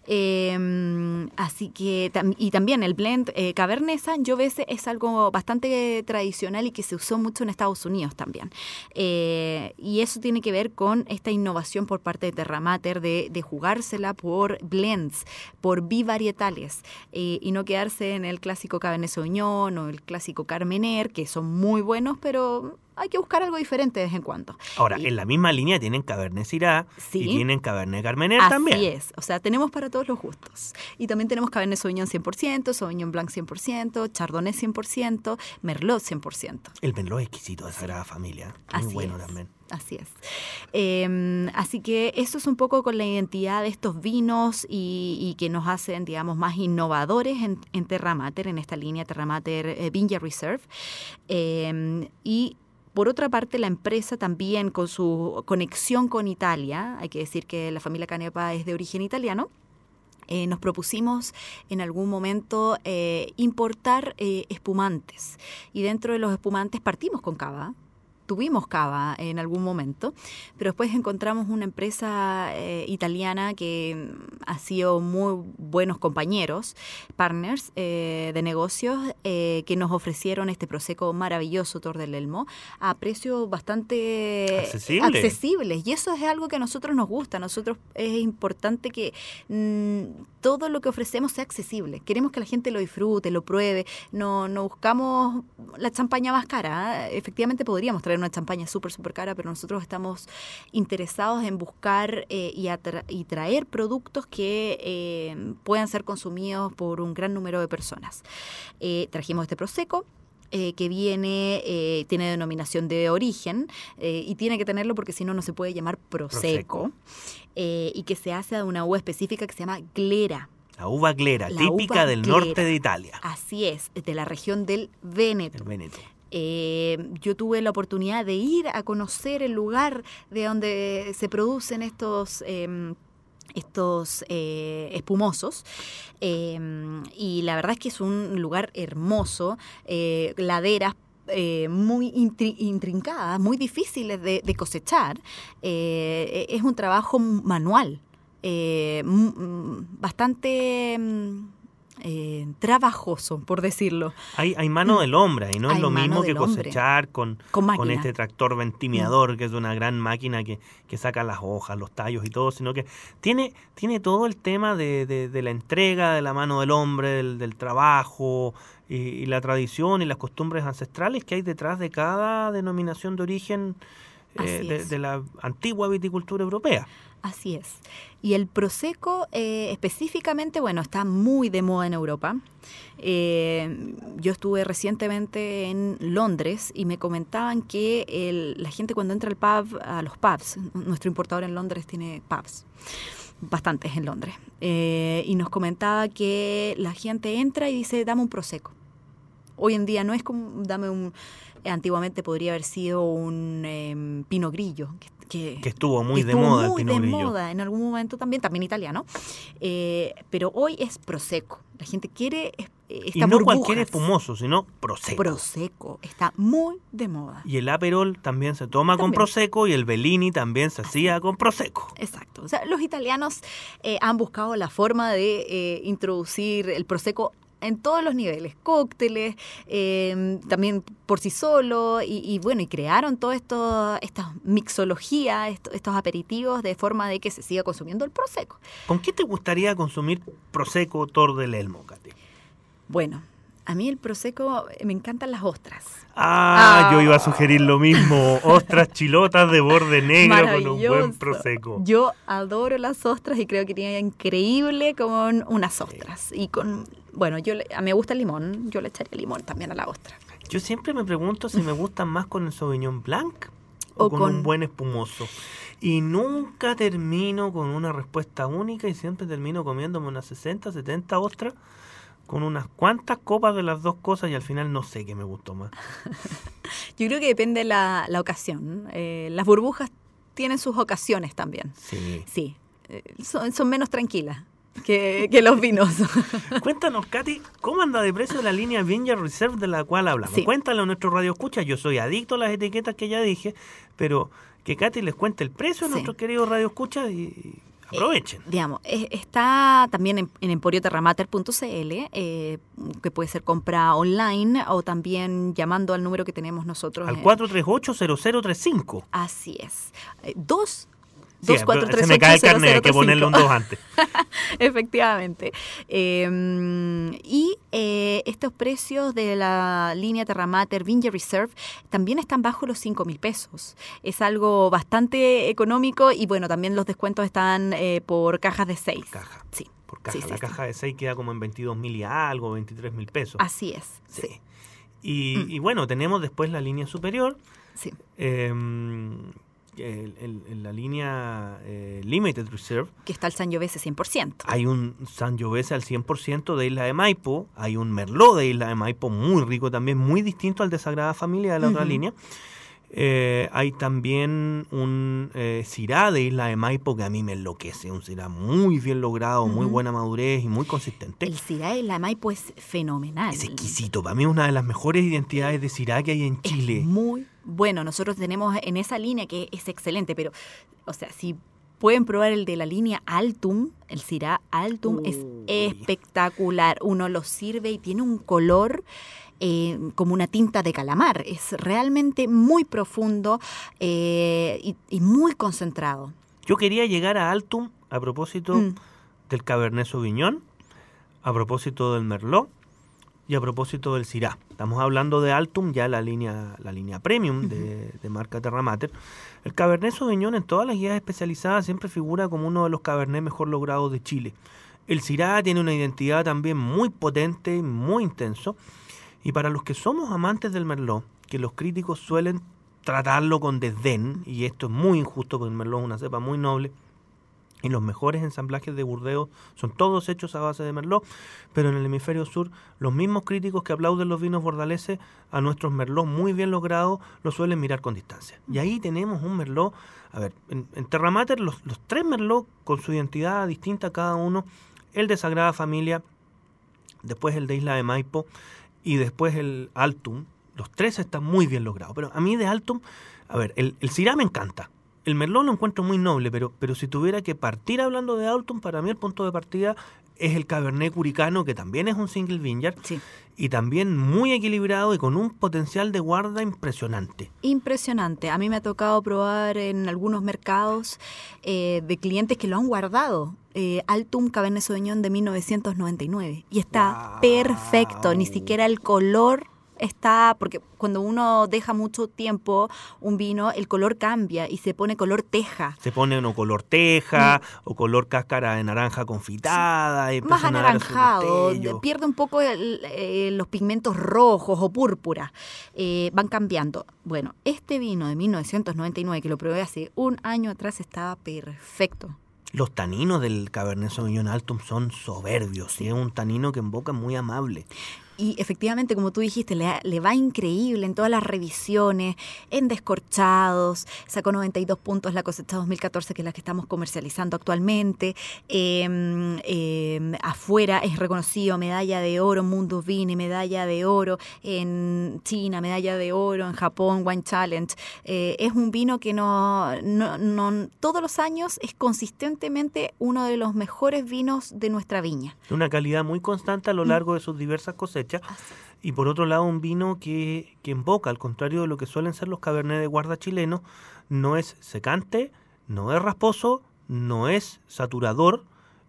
Eh, así que, y también el blend eh, Cabernet Sangiovese es algo bastante tradicional y que se usó mucho en Estados Unidos también. Eh, y eso tiene que ver con esta innovación por parte de Terra Mater de, de jugársela por blends, por bivarietales, eh, y no quedarse en el clásico Cabernet Sauvignon o el clásico Carmener, que son muy buenos, pero hay que buscar algo diferente de vez en cuando. Ahora, y, en la misma línea tienen Cabernet Syrah sí, y tienen Cabernet Carmener así también. Así es, o sea, tenemos para todos los gustos. Y también tenemos Cabernet Sauvignon cien por ciento, Sauvignon Blanc cien por ciento, Chardonnay cien por ciento, Merlot cien por ciento. El Merlot es exquisito de Sagrada Familia, muy así bueno es. también. Así es. Eh, así que eso es un poco con la identidad de estos vinos y, y que nos hacen, digamos, más innovadores en, en Terra Mater, en esta línea Terra Mater eh, Vineyard Reserve. Eh, y por otra parte, la empresa también con su conexión con Italia, hay que decir que la familia Canepa es de origen italiano, Eh, nos propusimos en algún momento eh, importar eh, espumantes. Y dentro de los espumantes partimos con cava. Tuvimos cava en algún momento, pero después encontramos una empresa eh, italiana que han sido muy buenos compañeros, partners eh, de negocios eh, que nos ofrecieron este Prosecco maravilloso Tor del Elmo a precios bastante Accesible. accesibles. Y eso es algo que a nosotros nos gusta. A nosotros es importante que mmm, todo lo que ofrecemos sea accesible. Queremos que la gente lo disfrute, lo pruebe. No, no buscamos la champaña más cara. ¿eh? Efectivamente podríamos traer una champaña súper, súper cara, pero nosotros estamos interesados en buscar eh, y, atra- y traer productos que eh, puedan ser consumidos por un gran número de personas. Eh, trajimos este Prosecco. Eh, que viene, eh, tiene denominación de origen eh, y tiene que tenerlo porque si no, no se puede llamar Prosecco, Prosecco. Eh, y que se hace de una uva específica que se llama Glera. La uva Glera, La típica uva del Glera. norte de Italia. Así es, de la región del Véneto. El Véneto. Eh, yo tuve la oportunidad de ir a conocer el lugar de donde se producen estos... Eh, estos eh, espumosos eh, y la verdad es que es un lugar hermoso, eh, laderas eh, muy intri- intrincadas, muy difíciles de, de cosechar, eh, es un trabajo manual, eh, m- bastante eh, trabajoso, por decirlo. Hay, hay mano del hombre y no es Hay lo mano mismo que del hombre. cosechar con, Con con máquina. este tractor vendimiador, que es una gran máquina que, que saca las hojas, los tallos y todo, sino que tiene, tiene todo el tema de, de, de la entrega, de la mano del hombre, del, del trabajo y, y la tradición y las costumbres ancestrales que hay detrás de cada denominación de origen eh, Así de, es. de la antigua viticultura europea. Así es. Y el Prosecco eh, específicamente, bueno, está muy de moda en Europa. Eh, yo estuve recientemente en Londres y me comentaban que el, la gente cuando entra al pub, a los pubs, nuestro importador en Londres tiene pubs, bastantes en Londres, eh, y nos comentaba que la gente entra y dice, dame un Prosecco. Hoy en día no es como, dame un... Antiguamente podría haber sido un eh, Pinot Grillo, que, que, Que estuvo muy que de estuvo moda el muy Pinot de Grillo. moda en algún momento también, también italiano. Eh, pero hoy es Prosecco. La gente quiere eh, esta Y no burbujas. cualquier espumoso, sino Prosecco. Prosecco. Está muy de moda. Y el Aperol también se toma con También. Prosecco y el Bellini también se hacía con Prosecco. Exacto. O sea, los italianos eh, han buscado la forma de eh, introducir el Prosecco en todos los niveles, cócteles, eh, también por sí solo, y, y bueno, y crearon todo esto, esta mixología, esto, estos aperitivos de forma de que se siga consumiendo el Prosecco. ¿Con qué te gustaría consumir Prosecco Tor del Elmo, Katy? Bueno, a mí el Prosecco me encantan las ostras. Ah, Ah. yo iba a sugerir lo mismo. Ostras chilotas de borde negro con un buen Maravilloso. Prosecco. Yo adoro las ostras y creo que iría increíble con unas ostras. Y con, bueno, yo le- a mí me gusta el limón, yo le echaría limón también a la ostra. Yo siempre me pregunto si me gustan más con el Sauvignon Blanc o, O con, con- un buen espumoso. Y nunca termino con una respuesta única y siempre termino comiéndome unas sesenta, setenta ostras con unas cuantas copas de las dos cosas y al final no sé qué me gustó más. Yo creo que depende la, la ocasión. Eh, las burbujas tienen sus ocasiones también. Sí. Sí, eh, son, son menos tranquilas que, que los vinos. Cuéntanos, Katy, ¿cómo anda de precio la línea Vineyard Reserve de la cual hablamos? Sí. Cuéntale a nuestro radio escucha, yo soy adicto a las etiquetas que ya dije, pero que Katy les cuente el precio a Sí. nuestros queridos radio escucha y aprovechen. Digamos, es- está también en, en emporio terramater punto c l, eh, que puede ser compra online o también llamando al número que tenemos nosotros. Al eh, cuatro tres ocho, cero cero tres cinco. Así es. Eh, dos. Sí, dos cuatro tres se me cae el ocho cero carnet, hay cero que tres ponerle un cinco. dos antes. Efectivamente. Eh, y eh, estos precios de la línea Terramater Vineyard Reserve también están bajo los cinco mil pesos. Es algo bastante económico y bueno, también los descuentos están eh, por cajas de seis. Caja. Sí. Por caja. Sí, sí, la sí. caja de seis queda como en veintidós mil y algo, veintitrés mil pesos. Así es. Sí. Sí. Y, Mm. y bueno, tenemos después la línea superior, Sí. eh, el- el- el- la línea eh, Limited Reserve. Que está el Sangiovese cien por ciento. Hay un Sangiovese al cien por ciento de Isla de Maipo, hay un Merlot de Isla de Maipo muy rico también, muy distinto al de Sagrada Familia de la otra Ujú. línea. Eh, hay también un eh, Syrah de Isla de Maipo que a mí me enloquece, un Syrah muy bien logrado, muy Ujú. buena madurez y muy consistente. El Syrah de la Maipo es fenomenal. Es exquisito, para mí es una de las mejores identidades de Syrah que hay en Chile. Es muy bueno. Nosotros tenemos en esa línea que es excelente, pero, o sea, si Pueden probar el de la línea Altum, el Syrah Altum, Uy. es espectacular. Uno lo sirve y tiene un color eh, como una tinta de calamar. Es realmente muy profundo eh, y, y muy concentrado. Yo quería llegar a Altum a propósito Mm. del Cabernet Sauvignon, a propósito del Merlot y a propósito del Syrah. Estamos hablando de Altum, ya la línea la línea premium de, de marca Terra Mater. El Cabernet Sauvignon en todas las guías especializadas siempre figura como uno de los Cabernet mejor logrados de Chile. El Syrah tiene una identidad también muy potente, muy intenso. Y para los que somos amantes del Merlot, que los críticos suelen tratarlo con desdén, y esto es muy injusto porque el Merlot es una cepa muy noble, y los mejores ensamblajes de Burdeos son todos hechos a base de Merlot, pero en el hemisferio sur los mismos críticos que aplauden los vinos bordaleses a nuestros Merlot muy bien logrados lo suelen mirar con distancia. Y ahí tenemos un Merlot, a ver, en, en Terra Mater los, los tres Merlot con su identidad distinta cada uno, el de Sagrada Familia, después el de Isla de Maipo y después el Altum, los tres están muy bien logrados. Pero a mí de Altum, a ver, el, el Syrah me encanta. El Merlot lo encuentro muy noble, pero, pero si tuviera que partir hablando de Altum, para mí el punto de partida es el Cabernet Curicano, que también es un single vineyard, Sí. y también muy equilibrado y con un potencial de guarda impresionante. Impresionante. A mí me ha tocado probar en algunos mercados eh, de clientes que lo han guardado. Eh, Altum Cabernet Sauvignon de mil novecientos noventa y nueve. Y está Wow. perfecto. Ni siquiera el color está... Porque cuando uno deja mucho tiempo un vino, el color cambia y se pone color teja. Se pone uno color teja o color cáscara de naranja confitada. Y Más empiezan a dar esos anaranjado, destellos. de- pierde un poco el- eh, los pigmentos rojos o púrpura, eh, van cambiando. Bueno, este vino de mil novecientos noventa y nueve, que lo probé hace un año atrás, estaba perfecto. Los taninos del Cabernet Sauvignon Altum son soberbios, y es un tanino que en boca es muy amable. Y efectivamente, como tú dijiste, le, le va increíble en todas las revisiones, en descorchados, sacó noventa y dos puntos la cosecha dos mil catorce, que es la que estamos comercializando actualmente. Eh, eh, afuera es reconocido, medalla de oro, Mundus Vini, medalla de oro en China, medalla de oro en Japón, Wine Challenge. Eh, es un vino que no, no, no todos los años es consistentemente uno de los mejores vinos de nuestra viña. De una calidad muy constante a lo largo de sus diversas cosechas. Y por otro lado, un vino que, que en boca, al contrario de lo que suelen ser los Cabernet de guarda chilenos, no es secante, no es rasposo, no es saturador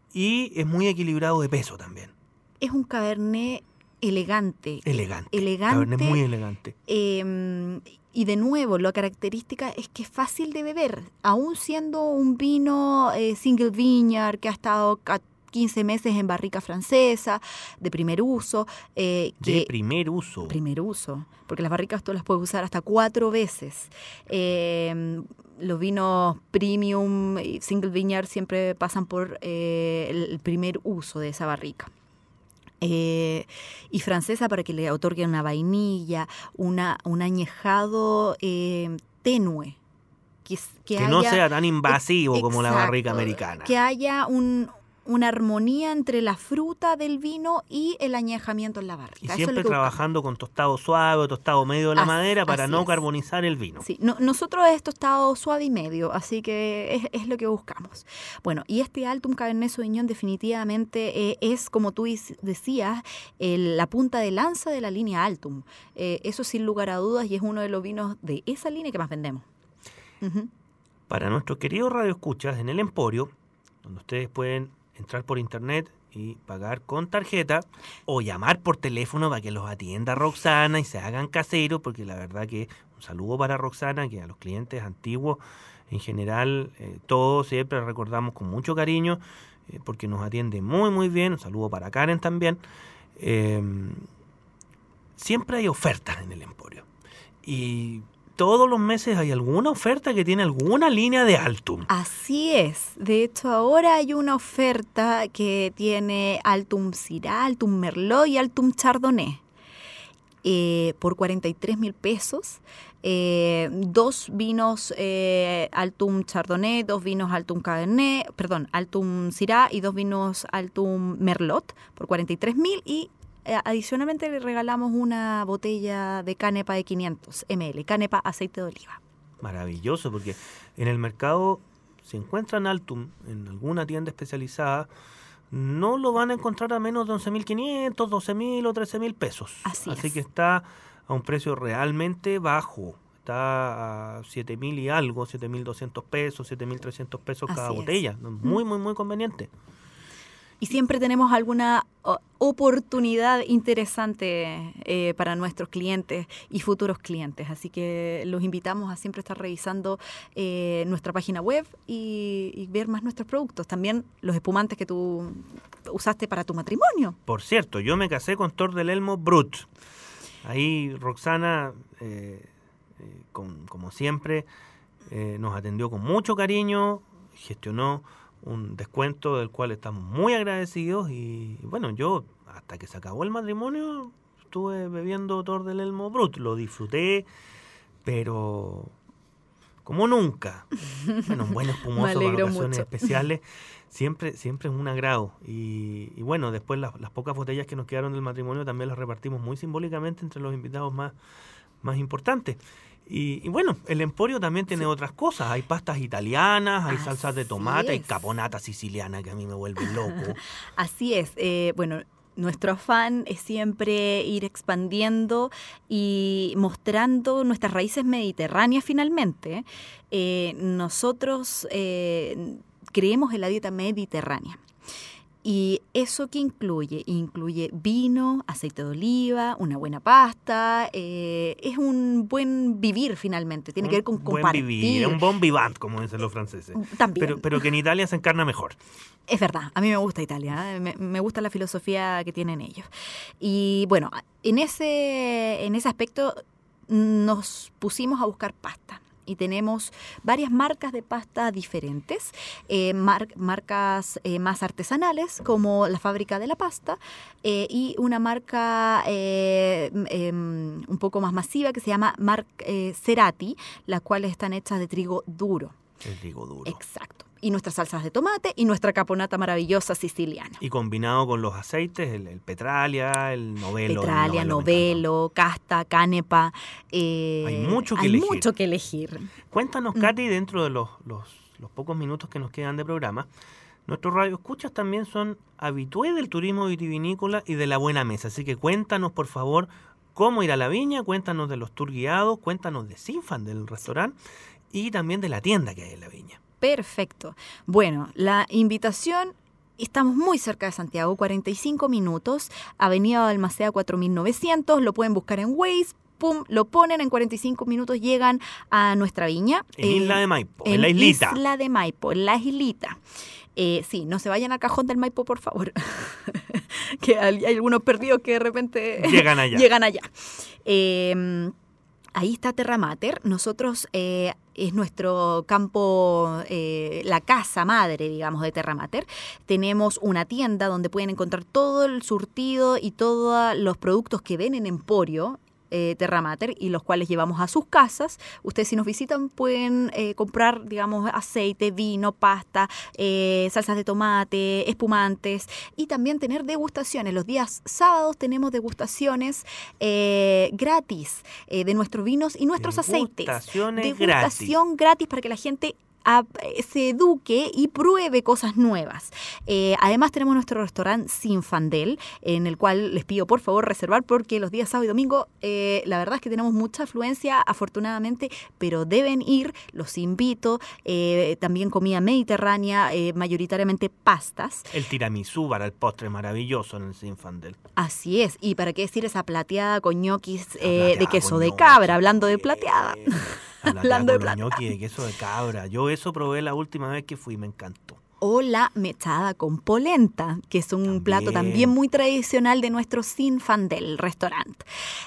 y es muy equilibrado de peso también. Es un Cabernet elegante. Elegante. Elegante. Cabernet muy elegante. Eh, y de nuevo, la característica es que es fácil de beber, aún siendo un vino eh, single vineyard que ha estado quince meses en barrica francesa, de primer uso. Eh, que, de primer uso. Primer uso, porque las barricas tú las puedes usar hasta cuatro veces. Eh, los vinos premium, single vineyard, siempre pasan por eh, el primer uso de esa barrica. Eh, y francesa para que le otorguen una vainilla, una, un añejado eh, tenue. Que, que, que haya, no sea tan invasivo exacto, como la barrica americana. Que haya un, una armonía entre la fruta del vino y el añejamiento en la barrica. Y Eso siempre es lo que trabajando buscamos. Con tostado suave o tostado medio de la así, madera para no es. carbonizar el vino. Sí, no, nosotros es tostado suave y medio, así que es, es lo que buscamos. Bueno, y este Altum Cabernet Sauvignon definitivamente eh, es, como tú decías, el, la punta de lanza de la línea Altum. Eh, eso sin lugar a dudas, y es uno de los vinos de esa línea que más vendemos. Uh-huh. Para nuestros queridos radioescuchas, en el Emporio, donde ustedes pueden entrar por internet y pagar con tarjeta o llamar por teléfono para que los atienda Roxana y se hagan caseros, porque la verdad que un saludo para Roxana, que a los clientes antiguos en general eh, todos siempre recordamos con mucho cariño, eh, porque nos atiende muy muy bien. Un saludo para Karen también. Eh, siempre hay ofertas en el Emporio y todos los meses hay alguna oferta que tiene alguna línea de Altum. Así es. De hecho, ahora hay una oferta que tiene Altum Syrah, Altum Merlot y Altum Chardonnay. Eh, por cuarenta y tres mil pesos. Eh, dos vinos eh, Altum Chardonnay, dos vinos Altum Cabernet, perdón, Altum Syrah y dos vinos Altum Merlot por cuarenta y tres mil, y Eh, adicionalmente le regalamos una botella de Canepa de quinientos mililitros, Canepa aceite de oliva. Maravilloso, porque en el mercado si encuentran Altum en alguna tienda especializada, no lo van a encontrar a menos de once mil quinientos, doce mil o trece mil pesos. Así, Así es. que está a un precio realmente bajo. Está a siete mil y algo, siete mil doscientos pesos, siete mil trescientos pesos cada Así es. botella. Muy, muy, muy conveniente. Y siempre tenemos alguna o, oportunidad interesante eh, para nuestros clientes y futuros clientes. Así que los invitamos a siempre estar revisando eh, nuestra página web y, y ver más nuestros productos. También los espumantes que tú usaste para tu matrimonio. Por cierto, yo me casé con Tor del Elmo Brut. Ahí Roxana, eh, eh, con, como siempre, eh, nos atendió con mucho cariño, gestionó un descuento del cual estamos muy agradecidos y bueno, yo hasta que se acabó el matrimonio estuve bebiendo Tor del Elmo Brut, lo disfruté, pero como nunca. Bueno, un buen espumoso para ocasiones mucho. especiales siempre siempre es un agrado y, y bueno, después las, las pocas botellas que nos quedaron del matrimonio también las repartimos muy simbólicamente entre los invitados más, más importantes. Y, y bueno, el Emporio también tiene sí. otras cosas. Hay pastas italianas, hay Así salsas de tomate, es. hay caponata siciliana que a mí me vuelve loco. Así es. Eh, bueno, nuestro afán es siempre ir expandiendo y mostrando nuestras raíces mediterráneas finalmente. Eh, nosotros eh, creemos en la dieta mediterránea. ¿Y eso qué incluye? Incluye vino, aceite de oliva, una buena pasta. Eh, es un buen vivir finalmente. Tiene un que ver con compartir. Buen vivir, un bon vivant, como dicen los franceses. También. Pero, pero que en Italia se encarna mejor. Es verdad, a mí me gusta Italia, ¿eh? me, me gusta la filosofía que tienen ellos. Y bueno, en ese, en ese aspecto nos pusimos a buscar pasta. Y tenemos varias marcas de pasta diferentes, eh, mar, marcas eh, más artesanales como la Fábrica de la Pasta eh, y una marca eh, eh, un poco más masiva que se llama Mar eh, Cerati, las cuales están hechas de trigo duro. El trigo duro. Exacto. Y nuestras salsas de tomate y nuestra caponata maravillosa siciliana. Y combinado con los aceites, el, el Petralia, el Novelo. Petralia, el Novelo, novelo Casta, Canepa. Eh, hay mucho que hay elegir. mucho que elegir. Cuéntanos, Katy, dentro de los, los, los pocos minutos que nos quedan de programa, nuestros radioescuchas también son habitués del turismo vitivinícola y de la buena mesa. Así que cuéntanos, por favor, cómo ir a la viña, cuéntanos de los tour guiados, cuéntanos de Sinfan, del restaurante, y también de la tienda que hay en la viña. Perfecto. Bueno, la invitación, estamos muy cerca de Santiago, cuarenta y cinco minutos, Avenida Balmaceda cuatro mil novecientos, lo pueden buscar en Waze, pum, lo ponen, en cuarenta y cinco minutos llegan a nuestra viña. En eh, Isla de Maipo, en, en la islita. Isla de Maipo, en la islita. Eh, sí, no se vayan al cajón del Maipo, por favor, que hay, hay algunos perdidos que de repente llegan allá. llegan allá. Eh, Ahí está Terra Mater. Nosotros eh, es nuestro campo, eh, la casa madre, digamos, de Terra Mater. Tenemos una tienda donde pueden encontrar todo el surtido y todos los productos que ven en Emporio, eh, Terra Mater, y los cuales llevamos a sus casas. Ustedes, si nos visitan, pueden eh, comprar, digamos, aceite, vino, pasta, eh, salsas de tomate, espumantes, y también tener degustaciones. Los días sábados tenemos degustaciones eh, gratis eh, de nuestros vinos y nuestros aceites. Degustaciones Degustación gratis. gratis para que la gente A, se eduque y pruebe cosas nuevas. Eh, además tenemos nuestro restaurante Sinfandel, en el cual les pido por favor reservar porque los días sábado y domingo eh, la verdad es que tenemos mucha afluencia afortunadamente, pero deben ir, los invito. Eh, también comida mediterránea, eh, mayoritariamente pastas. El tiramisú para el postre maravilloso en el Sinfandel. Así es, y para qué decir esa plateada con ñoquis eh, de queso de ñoquis, cabra, hablando de plateada. Eh. Hablando de plateada. De queso de cabra. Yo eso probé la última vez que fui, me encantó. O la mechada con polenta, que es un también. plato también muy tradicional de nuestro Sinfandel restaurante.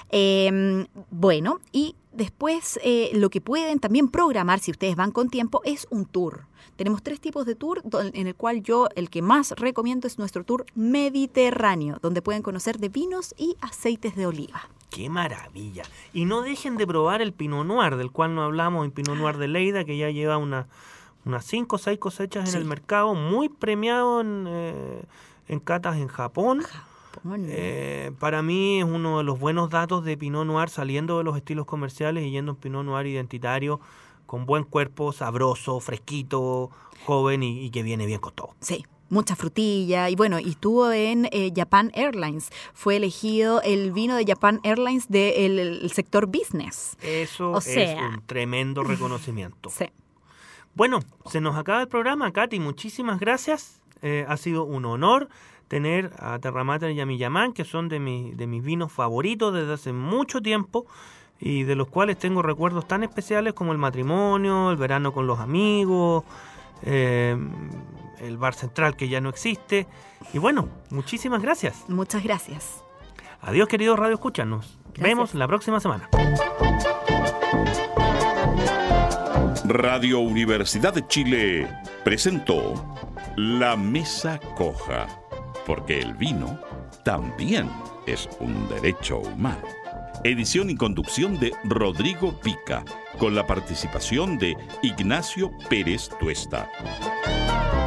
Eh, bueno, y después eh, lo que pueden también programar, si ustedes van con tiempo, es un tour. Tenemos tres tipos de tour, en el cual yo el que más recomiendo es nuestro tour mediterráneo, donde pueden conocer de vinos y aceites de oliva. ¡Qué maravilla! Y no dejen de probar el Pinot Noir, del cual no hablamos, el Pinot Noir de Lleida, que ya lleva una, unas cinco o seis cosechas sí. en el mercado, muy premiado en, eh, en catas en Japón. Japón. Eh, para mí es uno de los buenos datos de Pinot Noir, saliendo de los estilos comerciales y yendo a un Pinot Noir identitario, con buen cuerpo, sabroso, fresquito, joven y, y que viene bien con todo. Sí. Mucha frutilla, y bueno, y estuvo en eh, Japan Airlines. Fue elegido el vino de Japan Airlines del el sector business. Eso o es sea... un tremendo reconocimiento. Sí. Bueno, se nos acaba el programa, Katy. Muchísimas gracias. Eh, ha sido un honor tener a Terra Mater y a Millamán, que son de, mi, de mis vinos favoritos desde hace mucho tiempo y de los cuales tengo recuerdos tan especiales como el matrimonio, el verano con los amigos, eh, el bar central que ya no existe. Y bueno, muchísimas gracias. Muchas gracias. Adiós, queridos Radio Escuchas. Nos vemos la próxima semana. Radio Universidad de Chile presentó La Mesa Coja, porque el vino también es un derecho humano. Edición y conducción de Rodrigo Pica, con la participación de Ignacio Pérez Tuesta.